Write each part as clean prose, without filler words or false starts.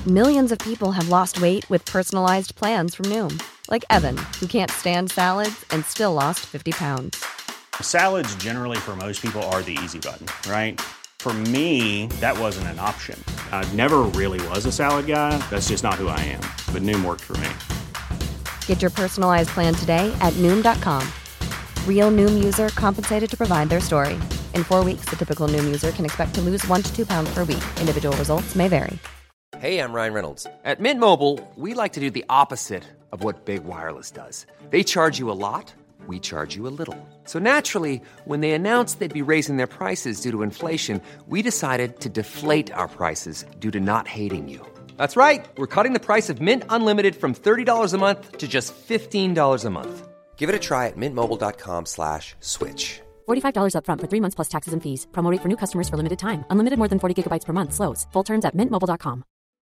Millions of people have lost weight with personalized plans from Noom. Like Evan, who can't stand salads and still lost 50 pounds. Salads generally for most people are the easy button, right? For me, that wasn't an option. I never really was a salad guy. That's just not who I am. But Noom worked for me. Get your personalized plan today at Noom.com. Real Noom user compensated to provide their story. In 4 weeks, the typical Noom user can expect to lose 1 to 2 pounds per week. Individual results may vary. Hey, I'm Ryan Reynolds. At Mint Mobile, we like to do the opposite of what Big Wireless does. They charge you a lot, we charge you a little. So naturally, when they announced they'd be raising their prices due to inflation, we decided to deflate our prices due to not hating you. That's right. We're cutting the price of Mint Unlimited from $30 a month to just $15 a month. Give it a try at mintmobile.com/switch. $45 up front for 3 months plus taxes and fees. Promo rate for new customers for limited time. Unlimited more than 40 gigabytes per month. Slows full terms at mintmobile.com.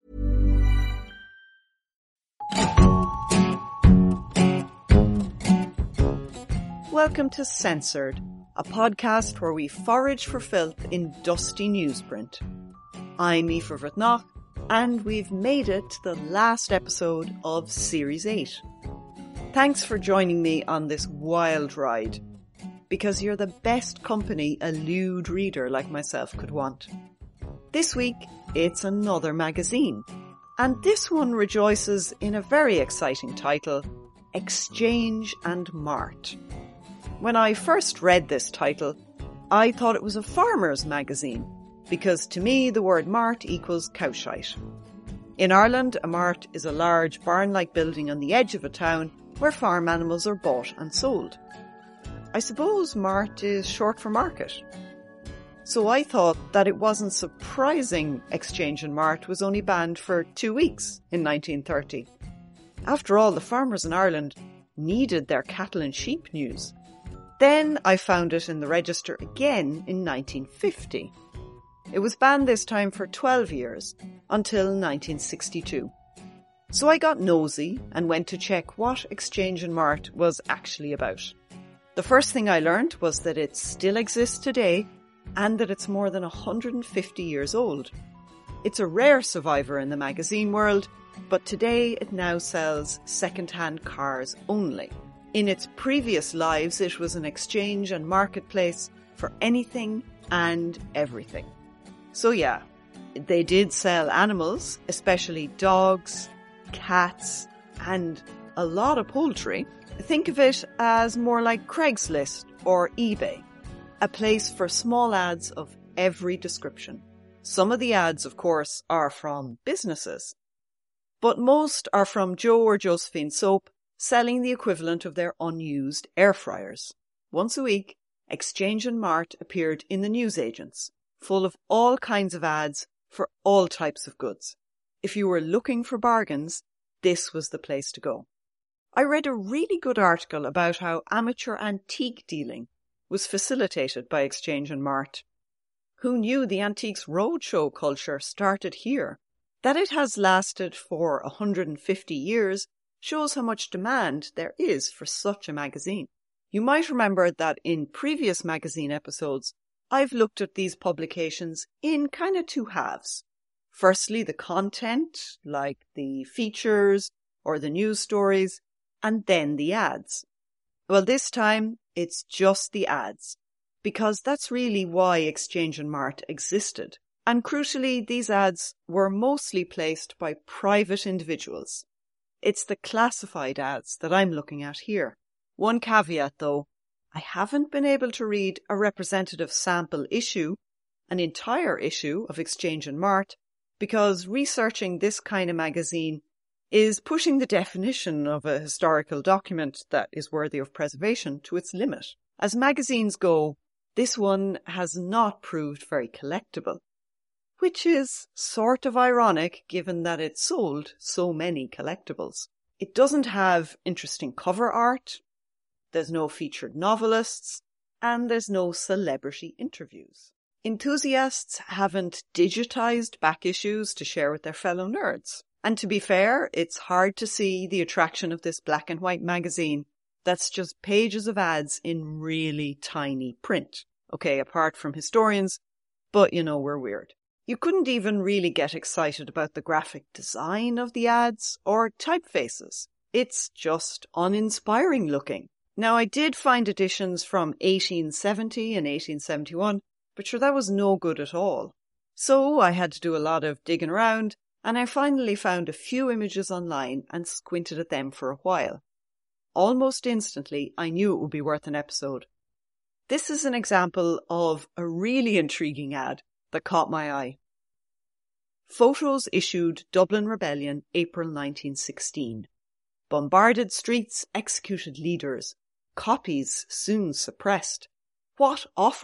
Welcome to Censored, a podcast where we forage for filth in dusty newsprint. I'm Aoife Bhrutnach, and we've made it to the last episode of Series 8. Thanks for joining me on this wild ride, because you're the best company a lewd reader like myself could want. This week, it's another magazine, and this one rejoices in a very exciting title, Exchange and Mart. When I first read this title, I thought it was a farmer's magazine, because to me the word mart equals cowshite. In Ireland, a mart is a large barn-like building on the edge of a town where farm animals are bought and sold. I suppose mart is short for market. So I thought that it wasn't surprising Exchange and Mart was only banned for 2 weeks in 1930. After all, the farmers in Ireland needed their cattle and sheep news. Then I found it in the register again in 1950. It was banned this time for 12 years, until 1962. So I got nosy and went to check what Exchange and Mart was actually about. The first thing I learned was that it still exists today and that it's more than 150 years old. It's a rare survivor in the magazine world, but today it now sells second-hand cars only. In its previous lives, it was an exchange and marketplace for anything and everything. So yeah, they did sell animals, especially dogs, cats, and a lot of poultry. Think of it as more like Craigslist or eBay, a place for small ads of every description. Some of the ads, of course, are from businesses, but most are from Joe or Josephine Soap, selling the equivalent of their unused air fryers. Once a week, Exchange and Mart appeared in the newsagents, full of all kinds of ads for all types of goods. If you were looking for bargains, this was the place to go. I read a really good article about how amateur antique dealing was facilitated by Exchange and Mart. Who knew the Antiques Roadshow culture started here? That it has lasted for 150 years shows how much demand there is for such a magazine. You might remember that in previous magazine episodes, I've looked at these publications in kind of two halves. Firstly, the content, like the features or the news stories, and then the ads. Well, this time, it's just the ads, because that's really why Exchange and Mart existed. And crucially, these ads were mostly placed by private individuals. It's the classified ads that I'm looking at here. One caveat though, I haven't been able to read a representative sample issue, an entire issue of Exchange and Mart, because researching this kind of magazine is pushing the definition of a historical document that is worthy of preservation to its limit. As magazines go, this one has not proved very collectible, which is sort of ironic given that it sold so many collectibles. It doesn't have interesting cover art, there's no featured novelists, and there's no celebrity interviews. Enthusiasts haven't digitized back issues to share with their fellow nerds. And to be fair, it's hard to see the attraction of this black and white magazine that's just pages of ads in really tiny print. Okay, apart from historians, but you know we're weird. You couldn't even really get excited about the graphic design of the ads or typefaces. It's just uninspiring looking. Now, I did find editions from 1870 and 1871, but sure, that was no good at all. So I had to do a lot of digging around, and I finally found a few images online and squinted at them for a while. Almost instantly, I knew it would be worth an episode. This is an example of a really intriguing ad that caught my eye. Photos issued Dublin Rebellion, April 1916. Bombarded streets, executed leaders. Copies soon suppressed. What offers? ?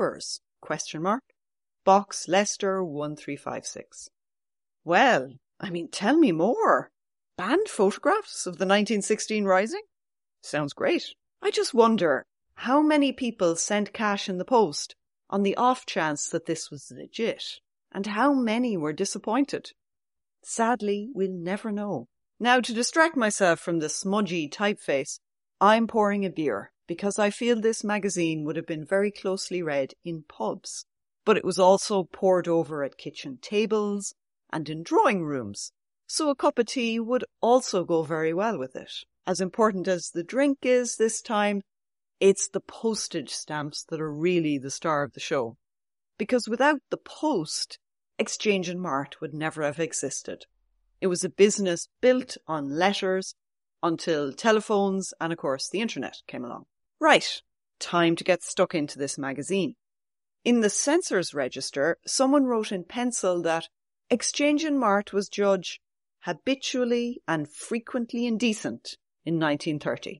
Box Leicester 1356. Well, tell me more. Banned photographs of the 1916 Rising? Sounds great. I just wonder how many people sent cash in the post on the off chance that this was legit, and how many were disappointed. Sadly, we'll never know. Now, to distract myself from the smudgy typeface, I'm pouring a beer because I feel this magazine would have been very closely read in pubs, but it was also poured over at kitchen tables and in drawing rooms, so a cup of tea would also go very well with it. As important as the drink is this time, it's the postage stamps that are really the star of the show. Because without the post, Exchange and Mart would never have existed. It was a business built on letters until telephones and, of course, the internet came along. Right, time to get stuck into this magazine. In the Censors Register, someone wrote in pencil that Exchange and Mart was judged habitually and frequently indecent in 1930.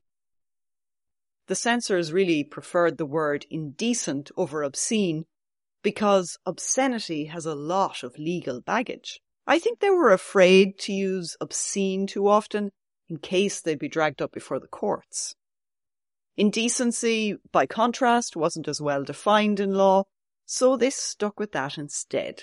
The censors really preferred the word indecent over obscene because obscenity has a lot of legal baggage. I think they were afraid to use obscene too often in case they'd be dragged up before the courts. Indecency, by contrast, wasn't as well defined in law, so they stuck with that instead.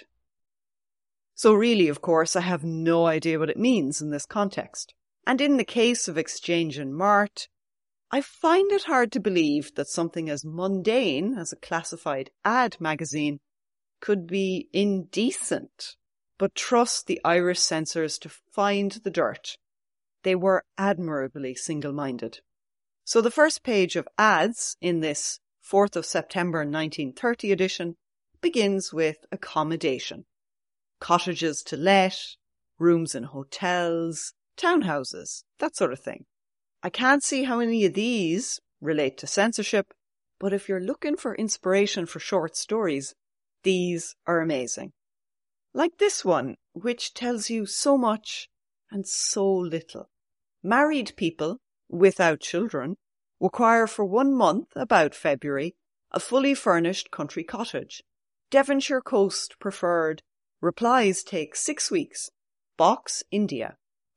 So really, of course, I have no idea what it means in this context. And in the case of Exchange and Mart, I find it hard to believe that something as mundane as a classified ad magazine could be indecent. But trust the Irish censors to find the dirt. They were admirably single-minded. So the first page of ads in this 4th of September 1930 edition begins with accommodation. Cottages to let, rooms in hotels, townhouses, that sort of thing. I can't see how any of these relate to censorship, but if you're looking for inspiration for short stories, these are amazing. Like this one, which tells you so much and so little. Married people, without children, require for 1 month, about February, a fully furnished country cottage. Devonshire coast preferred. Replies take 6 weeks. Box, India,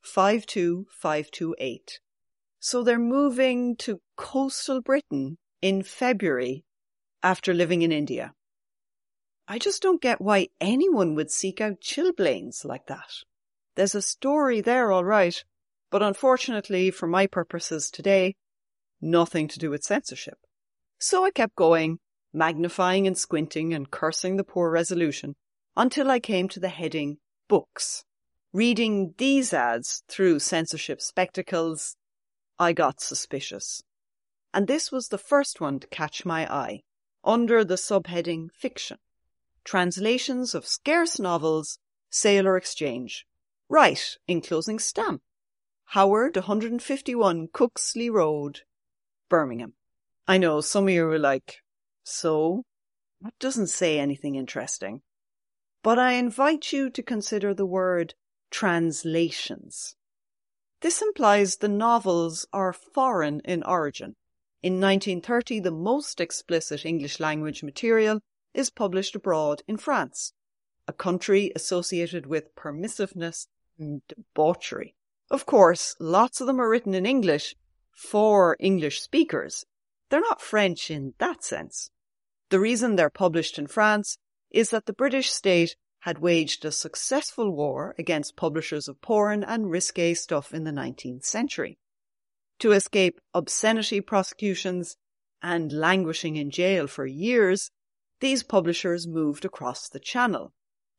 52528. So they're moving to coastal Britain in February after living in India. I just don't get why anyone would seek out chilblains like that. There's a story there, all right, but unfortunately for my purposes today, nothing to do with censorship. So I kept going, magnifying and squinting and cursing the poor resolution, until I came to the heading Books. Reading these ads through censorship spectacles, I got suspicious. And this was the first one to catch my eye, under the subheading Fiction. Translations of scarce novels, sale or exchange. Right, enclosing stamp. Howard, 151 Cooksley Road, Birmingham. I know some of you are like, so? That doesn't say anything interesting. But I invite you to consider the word translations. This implies the novels are foreign in origin. In 1930, the most explicit English language material is published abroad in France, a country associated with permissiveness and debauchery. Of course, lots of them are written in English for English speakers. They're not French in that sense. The reason they're published in France is that the British state had waged a successful war against publishers of porn and risque stuff in the 19th century. To escape obscenity prosecutions and languishing in jail for years, these publishers moved across the Channel.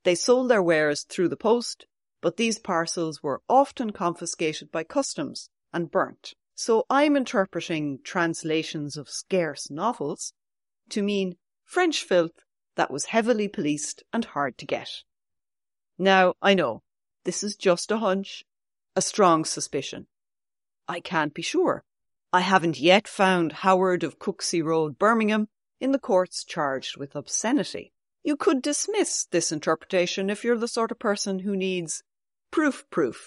They sold their wares through the post, but these parcels were often confiscated by customs and burnt. So I'm interpreting translations of scarce novels to mean French filth that was heavily policed and hard to get. Now, I know, this is just a hunch, a strong suspicion. I can't be sure. I haven't yet found Howard of Cooksey Road, Birmingham, in the courts charged with obscenity. You could dismiss this interpretation if you're the sort of person who needs proof.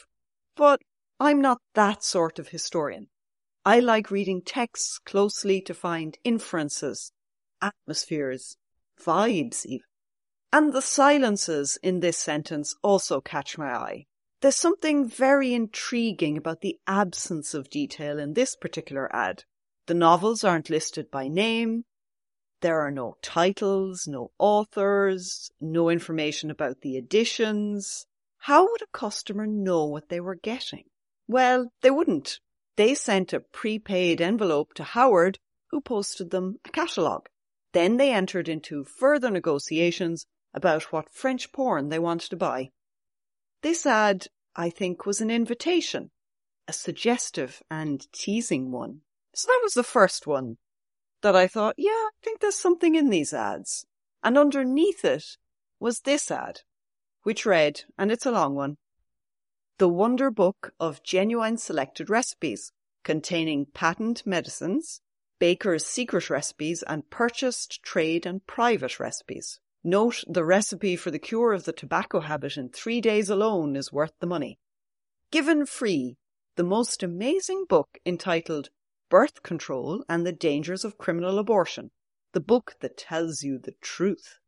But I'm not that sort of historian. I like reading texts closely to find inferences, atmospheres, vibes even. And the silences in this sentence also catch my eye. There's something very intriguing about the absence of detail in this particular ad. The novels aren't listed by name. There are no titles, no authors, no information about the editions. How would a customer know what they were getting? Well, they wouldn't. They sent a prepaid envelope to Howard, who posted them a catalogue. Then they entered into further negotiations about what French porn they wanted to buy. This ad, I think, was an invitation, a suggestive and teasing one. So that was the first one that I thought, yeah, I think there's something in these ads. And underneath it was this ad, which read, and it's a long one, The Wonder Book of Genuine Selected Recipes, containing patent medicines, baker's secret recipes, and purchased, trade, and private recipes. Note, the recipe for the cure of the tobacco habit in 3 days alone is worth the money. Given free, the most amazing book entitled Birth Control and the Dangers of Criminal Abortion, the book that tells you the truth.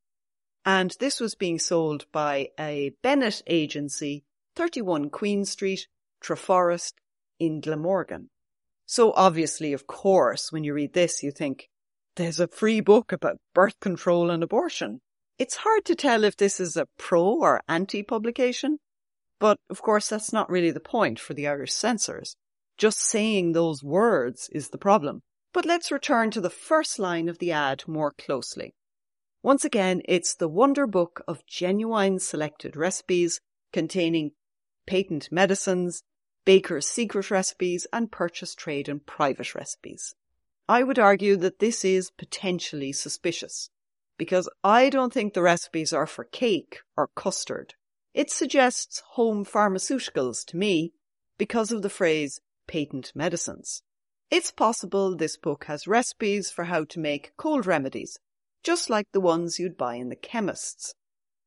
And this was being sold by a Bennett agency, 31 Queen Street, Treforest, in Glamorgan. So obviously, of course, when you read this, you think, there's a free book about birth control and abortion. It's hard to tell if this is a pro or anti-publication, but of course that's not really the point for the Irish censors. Just saying those words is the problem. But let's return to the first line of the ad more closely. Once again, it's the Wonder Book of Genuine Selected Recipes containing patent medicines, baker's secret recipes, and purchase, trade, and private recipes. I would argue that this is potentially suspicious, because I don't think the recipes are for cake or custard. It suggests home pharmaceuticals to me because of the phrase patent medicines. It's possible this book has recipes for how to make cold remedies, just like the ones you'd buy in the chemists.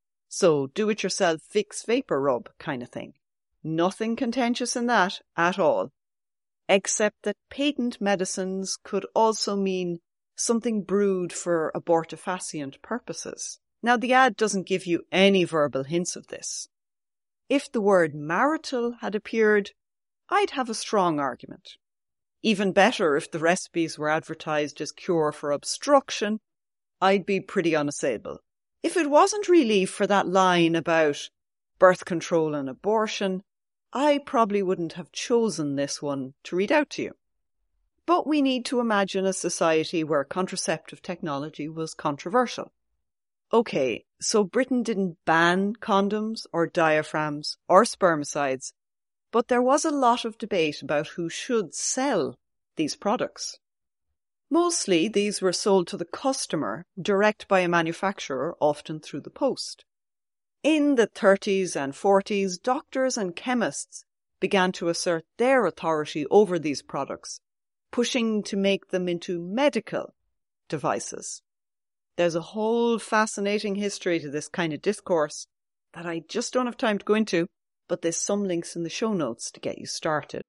So do-it-yourself Vicks Vapor Rub kind of thing. Nothing contentious in that at all. Except that patent medicines could also mean something brewed for abortifacient purposes. Now, the ad doesn't give you any verbal hints of this. If the word marital had appeared, I'd have a strong argument. Even better if the recipes were advertised as cure for obstruction, I'd be pretty unassailable. If it wasn't really for that line about birth control and abortion, I probably wouldn't have chosen this one to read out to you. But we need to imagine a society where contraceptive technology was controversial. Okay, so Britain didn't ban condoms or diaphragms or spermicides, but there was a lot of debate about who should sell these products. Mostly these were sold to the customer direct by a manufacturer, often through the post. In the 30s and 40s, doctors and chemists began to assert their authority over these products, pushing to make them into medical devices. There's a whole fascinating history to this kind of discourse that I just don't have time to go into, but there's some links in the show notes to get you started.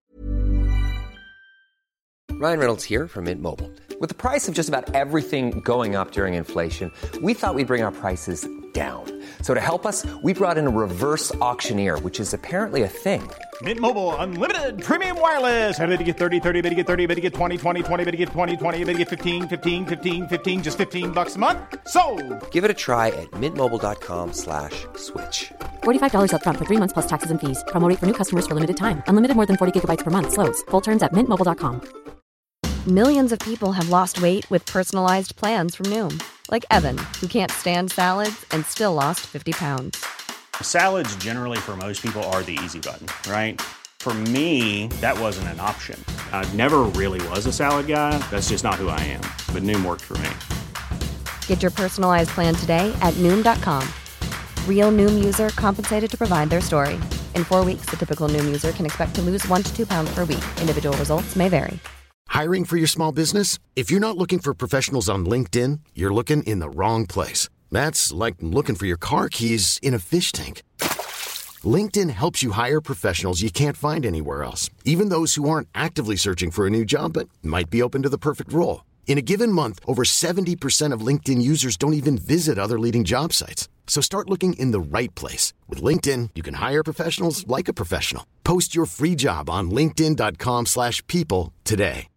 Ryan Reynolds here from Mint Mobile. With the price of just about everything going up during inflation, we thought we'd bring our prices down. So to help us, we brought in a reverse auctioneer, which is apparently a thing. Mint Mobile Unlimited Premium Wireless. How to get 30, 30, how to get 30, how to get 20, 20, 20, how to get 20, 20, how to get 15, 15, 15, 15, just $15 a month? Sold! Give it a try at mintmobile.com/switch. $45 up front for 3 months plus taxes and fees. Promo rate for new customers for limited time. Unlimited more than 40 gigabytes per month. Slows full terms at mintmobile.com. Millions of people have lost weight with personalized plans from Noom. Like Evan, who can't stand salads and still lost 50 pounds. Salads generally for most people are the easy button, right? For me, that wasn't an option. I never really was a salad guy. That's just not who I am. But Noom worked for me. Get your personalized plan today at Noom.com. Real Noom user compensated to provide their story. In 4 weeks, the typical Noom user can expect to lose 1 to 2 pounds per week. Individual results may vary. Hiring for your small business? If you're not looking for professionals on LinkedIn, you're looking in the wrong place. That's like looking for your car keys in a fish tank. LinkedIn helps you hire professionals you can't find anywhere else, even those who aren't actively searching for a new job but might be open to the perfect role. In a given month, over 70% of LinkedIn users don't even visit other leading job sites. So start looking in the right place. With LinkedIn, you can hire professionals like a professional. Post your free job on linkedin.com/people today.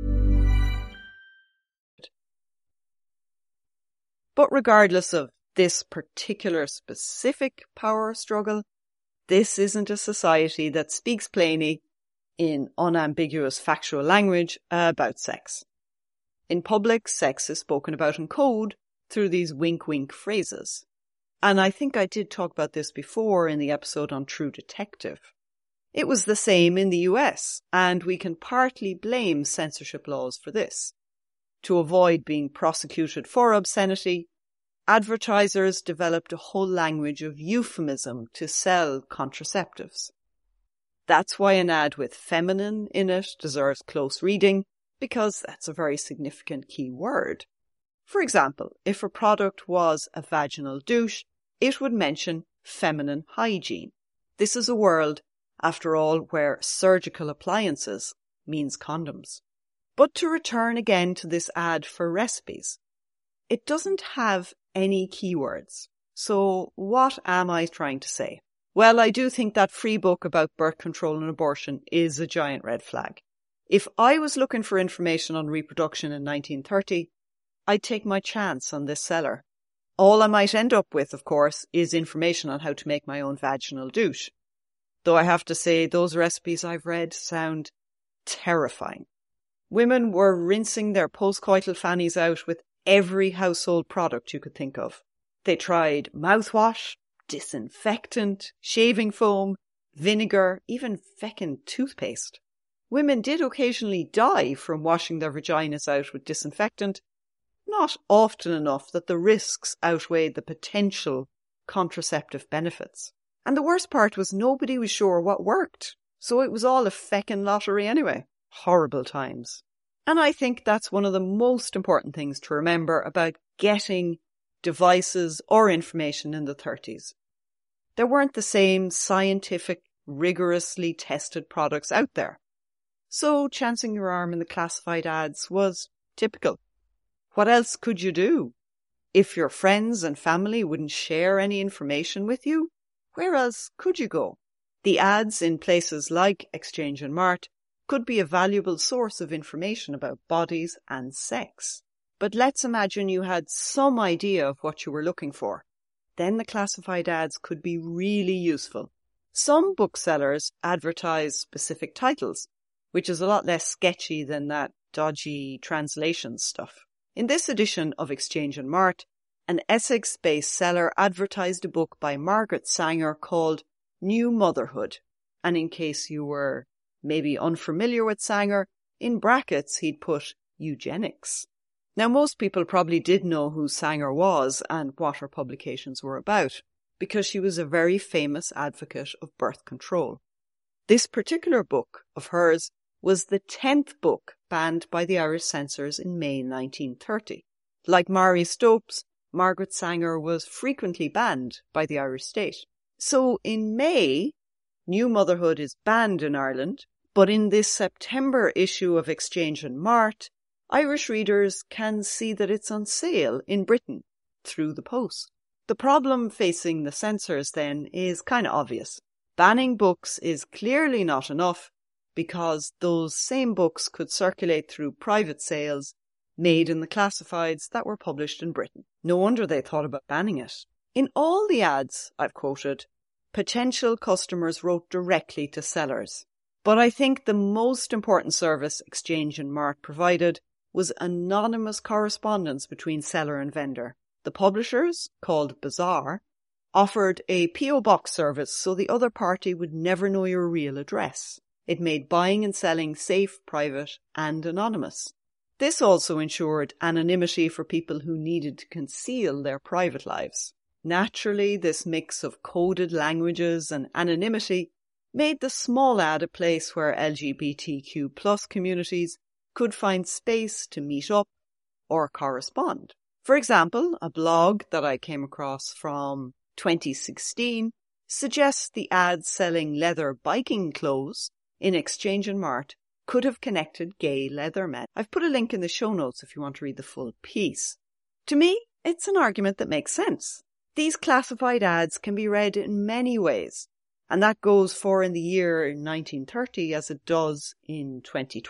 But regardless of this particular specific power struggle, this isn't a society that speaks plainly in unambiguous factual language about sex. In public, sex is spoken about in code through these wink-wink phrases. And I think I did talk about this before in the episode on True Detective. It was the same in the US, and we can partly blame censorship laws for this. To avoid being prosecuted for obscenity, advertisers developed a whole language of euphemism to sell contraceptives. That's why an ad with feminine in it deserves close reading, because that's a very significant key word. For example, if a product was a vaginal douche, it would mention feminine hygiene. This is a world, after all, where surgical appliances means condoms. But to return again to this ad for recipes, it doesn't have any keywords. So what am I trying to say? Well, I do think that free book about birth control and abortion is a giant red flag. If I was looking for information on reproduction in 1930, I'd take my chance on this seller. All I might end up with, of course, is information on how to make my own vaginal douche. Though I have to say, those recipes I've read sound terrifying. Women were rinsing their postcoital fannies out with every household product you could think of. They tried mouthwash, disinfectant, shaving foam, vinegar, even feckin' toothpaste. Women did occasionally die from washing their vaginas out with disinfectant, not often enough that the risks outweighed the potential contraceptive benefits. And the worst part was nobody was sure what worked, so it was all a feckin' lottery anyway. Horrible times. And I think that's one of the most important things to remember about getting devices or information in the 30s. There weren't the same scientific, rigorously tested products out there. So chancing your arm in the classified ads was typical. What else could you do? If your friends and family wouldn't share any information with you, where else could you go? The ads in places like Exchange and Mart could be a valuable source of information about bodies and sex. But let's imagine you had some idea of what you were looking for. Then the classified ads could be really useful. Some booksellers advertise specific titles, which is a lot less sketchy than that dodgy translation stuff. In this edition of Exchange and Mart, an Essex-based seller advertised a book by Margaret Sanger called New Motherhood. And in case you were maybe unfamiliar with Sanger, in brackets he'd put eugenics. Now most people probably did know who Sanger was and what her publications were about, because she was a very famous advocate of birth control. This particular book of hers was the 10th book banned by the Irish censors in May 1930. Like Marie Stopes, Margaret Sanger was frequently banned by the Irish state. So in May, New Motherhood is banned in Ireland, but in this September issue of Exchange and Mart, Irish readers can see that it's on sale in Britain through the post. The problem facing the censors then is kind of obvious. Banning books is clearly not enough because those same books could circulate through private sales made in the classifieds that were published in Britain. No wonder they thought about banning it. In all the ads I've quoted, potential customers wrote directly to sellers. But I think the most important service Exchange and Mart provided was anonymous correspondence between seller and vendor. The publishers, called Bazaar, offered a P.O. box service so the other party would never know your real address. It made buying and selling safe, private, and anonymous. This also ensured anonymity for people who needed to conceal their private lives. Naturally, this mix of coded languages and anonymity made the small ad a place where LGBTQ+ communities could find space to meet up or correspond. For example, a blog that I came across from 2016 suggests the ad selling leather biking clothes in Exchange and Mart could have connected gay leathermen. I've put a link in the show notes if you want to read the full piece. To me, it's an argument that makes sense. These classified ads can be read in many ways, and that goes for in the year 1930 as it does in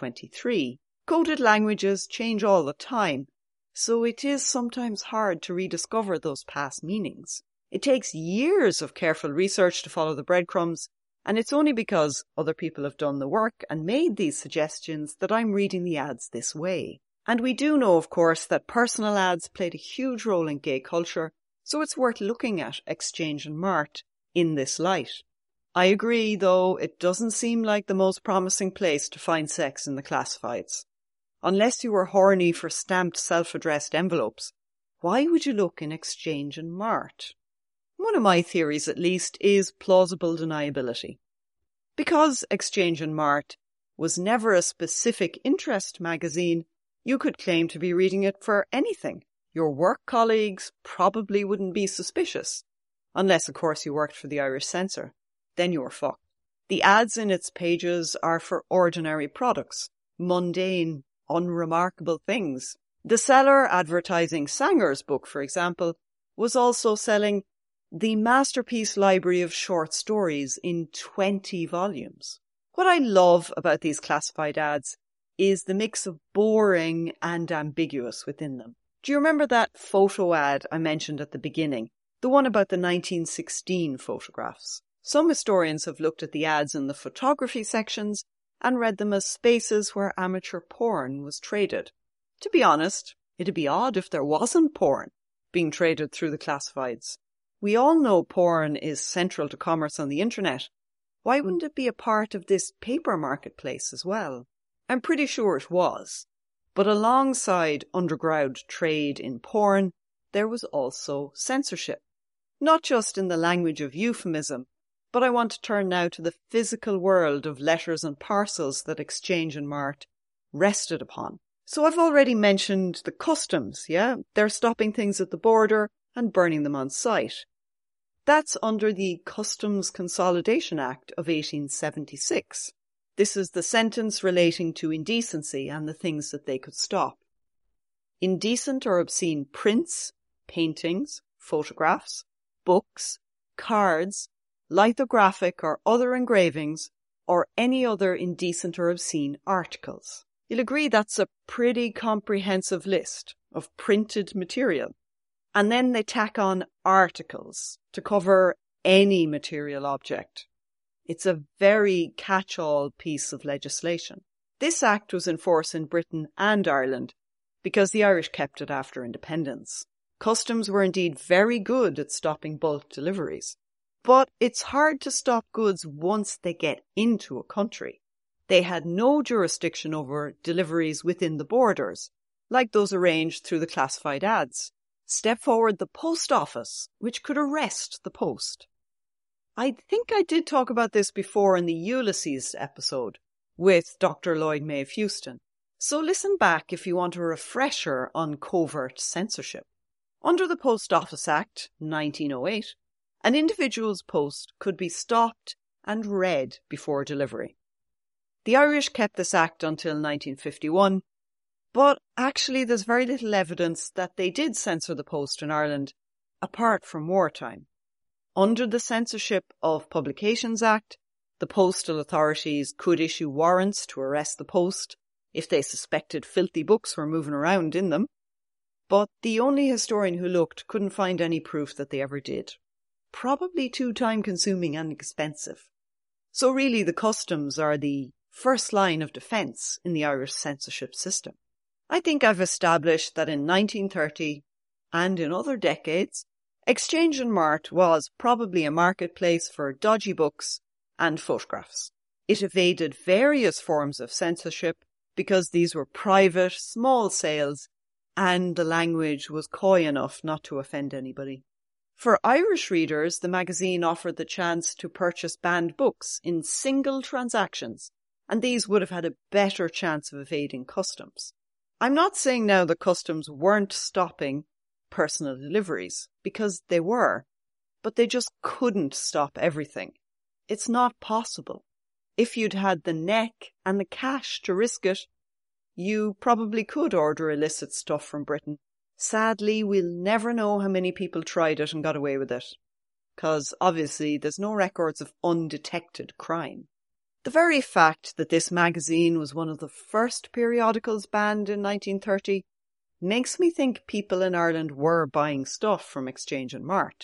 2023. Coded languages change all the time, so it is sometimes hard to rediscover those past meanings. It takes years of careful research to follow the breadcrumbs, and it's only because other people have done the work and made these suggestions that I'm reading the ads this way. And we do know, of course, that personal ads played a huge role in gay culture, so it's worth looking at Exchange and Mart in this light. I agree, though, it doesn't seem like the most promising place to find sex in the classifieds. Unless you were horny for stamped self-addressed envelopes, why would you look in Exchange and Mart? One of my theories, at least, is plausible deniability. Because Exchange and Mart was never a specific interest magazine, you could claim to be reading it for anything. Your work colleagues probably wouldn't be suspicious, unless, of course, you worked for the Irish Censor. Then you were fucked. The ads in its pages are for ordinary products, mundane, unremarkable things. The seller advertising Sanger's book, for example, was also selling the Masterpiece Library of Short Stories in 20 volumes. What I love about these classified ads is the mix of boring and ambiguous within them. Do you remember that photo ad I mentioned at the beginning? The one about the 1916 photographs. Some historians have looked at the ads in the photography sections and read them as spaces where amateur porn was traded. To be honest, it'd be odd if there wasn't porn being traded through the classifieds. We all know porn is central to commerce on the internet. Why wouldn't it be a part of this paper marketplace as well? I'm pretty sure it was. But alongside underground trade in porn, there was also censorship. Not just in the language of euphemism, but I want to turn now to the physical world of letters and parcels that Exchange and Mart rested upon. So I've already mentioned the customs, yeah? They're stopping things at the border and burning them on site. That's under the Customs Consolidation Act of 1876. This is the sentence relating to indecency and the things that they could stop. Indecent or obscene prints, paintings, photographs, books, cards, lithographic or other engravings, or any other indecent or obscene articles. You'll agree that's a pretty comprehensive list of printed material. And then they tack on articles to cover any material object. It's a very catch-all piece of legislation. This act was in force in Britain and Ireland because the Irish kept it after independence. Customs were indeed very good at stopping bulk deliveries. But it's hard to stop goods once they get into a country. They had no jurisdiction over deliveries within the borders, like those arranged through the classified ads. Step forward the post office, which could arrest the post. I think I did talk about this before in the Ulysses episode with Dr. Lloyd Maeve Houston. So listen back if you want a refresher on covert censorship. Under the Post Office Act, 1908, an individual's post could be stopped and read before delivery. The Irish kept this act until 1951, but actually there's very little evidence that they did censor the post in Ireland, apart from wartime. Under the Censorship of Publications Act, the postal authorities could issue warrants to arrest the post if they suspected filthy books were moving around in them, but the only historian who looked couldn't find any proof that they ever did. Probably too time-consuming and expensive. So really the customs are the first line of defence in the Irish censorship system. I think I've established that in 1930 and in other decades, Exchange and Mart was probably a marketplace for dodgy books and photographs. It evaded various forms of censorship because these were private, small sales, and the language was coy enough not to offend anybody. For Irish readers, the magazine offered the chance to purchase banned books in single transactions, and these would have had a better chance of evading customs. I'm not saying now that customs weren't stopping personal deliveries, because they were, but they just couldn't stop everything. It's not possible. If you'd had the neck and the cash to risk it, you probably could order illicit stuff from Britain. Sadly, we'll never know how many people tried it and got away with it, because obviously there's no records of undetected crime. The very fact that this magazine was one of the first periodicals banned in 1930 makes me think people in Ireland were buying stuff from Exchange and Mart.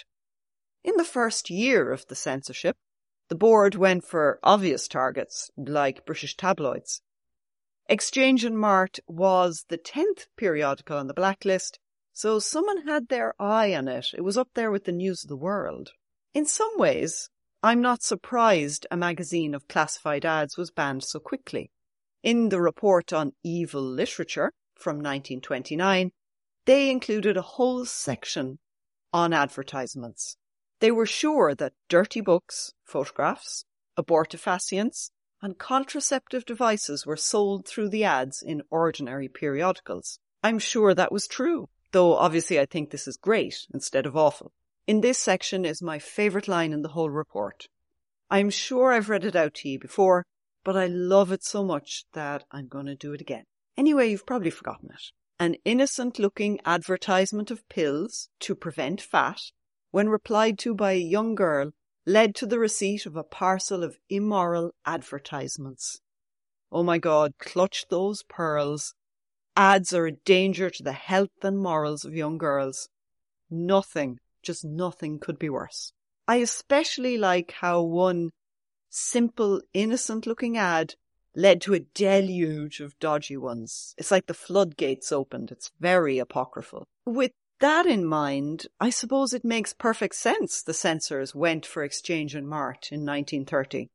In the first year of the censorship, the board went for obvious targets, like British tabloids. Exchange and Mart was the 10th periodical on the blacklist, so someone had their eye on it. It was up there with the News of the World. In some ways, I'm not surprised a magazine of classified ads was banned so quickly. In the report on evil literature from 1929, they included a whole section on advertisements. They were sure that dirty books, photographs, abortifacients, and contraceptive devices were sold through the ads in ordinary periodicals. I'm sure that was true, though obviously I think this is great instead of awful. In this section is my favourite line in the whole report. I'm sure I've read it out to you before, but I love it so much that I'm going to do it again. Anyway, you've probably forgotten it. An innocent-looking advertisement of pills to prevent fat, when replied to by a young girl, led to the receipt of a parcel of immoral advertisements. Oh my God, clutch those pearls. Ads are a danger to the health and morals of young girls. Nothing, just nothing could be worse. I especially like how one simple, innocent-looking ad led to a deluge of dodgy ones. It's like the floodgates opened. It's very apocryphal. With that in mind, I suppose it makes perfect sense the censors went for Exchange and Mart in 1930.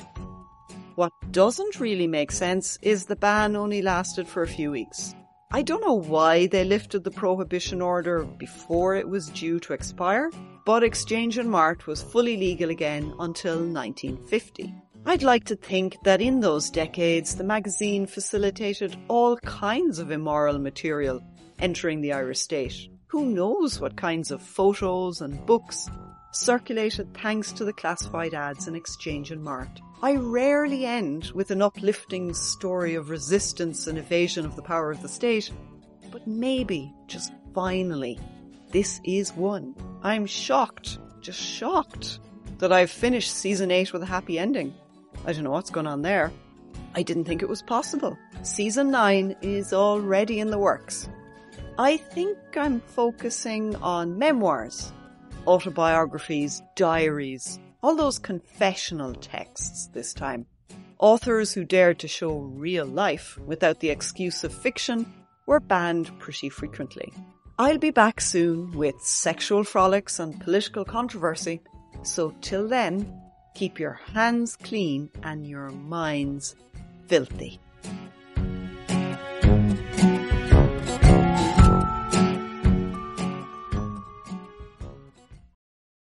What doesn't really make sense is the ban only lasted for a few weeks. I don't know why they lifted the prohibition order before it was due to expire, but Exchange and Mart was fully legal again until 1950. I'd like to think that in those decades the magazine facilitated all kinds of immoral material entering the Irish state. Who knows what kinds of photos and books circulated thanks to the classified ads in Exchange and Mart. I rarely end with an uplifting story of resistance and evasion of the power of the state, but maybe, just finally, this is one. I'm shocked, just shocked, that I've finished season 8 with a happy ending. I don't know what's going on there. I didn't think it was possible. Season 9 is already in the works. I think I'm focusing on memoirs, autobiographies, diaries, all those confessional texts this time. Authors who dared to show real life without the excuse of fiction were banned pretty frequently. I'll be back soon with sexual frolics and political controversy, so till then, keep your hands clean and your minds filthy.